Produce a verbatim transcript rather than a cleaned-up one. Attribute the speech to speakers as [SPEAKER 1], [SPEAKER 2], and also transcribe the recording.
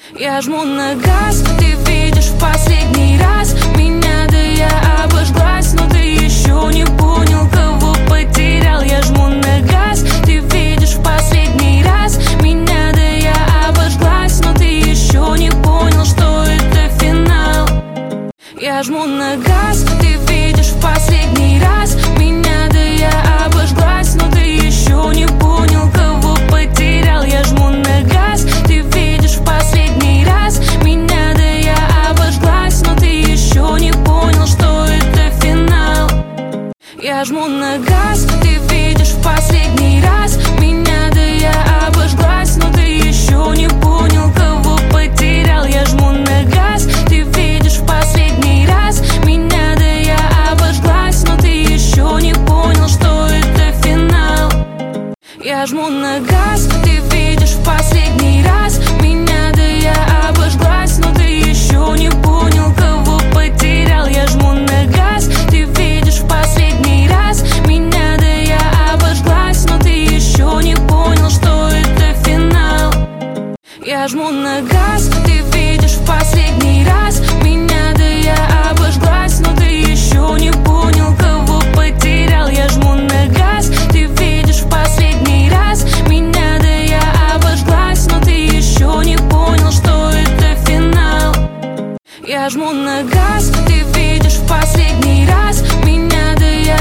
[SPEAKER 1] Я жму на газ, ты видишь в последний раз меня, да я обожглась, но ты еще не понял, кого потерял. Я жму на газ, ты видишь в последний раз меня, да я обожглась, но ты еще не понял, что это финал. Я жму на газ, ты видишь в последний раз меня, да я обожглась, но ты еще не понял, кого потерял. Я жму на газ, ты видишь в последний раз меня, да я обожглась, но ты еще не понял, что это финал. Я жму на газ, ты видишь в последний раз меня, да я обожглась, но ты еще не понял, кого потерял. Я жму на газ, ты видишь в последний раз меня, да я обожглась, но ты еще не понял, что это финал. Я жму на газ, ты видишь в последний раз меня, да я обожглась, но ты еще не понял, кого потерял. Я жму на газ, ты видишь в последний раз меня, да я обожглась, но ты еще не понял, что это финал. Я жму на газ, ты видишь в последний раз меня, да я обожглась, но ты еще не понял, кого потерял. Я жму на газ, ты видишь в последний раз меня, да я обожглась, но ты еще не понял, что это финал. Я жму на газ,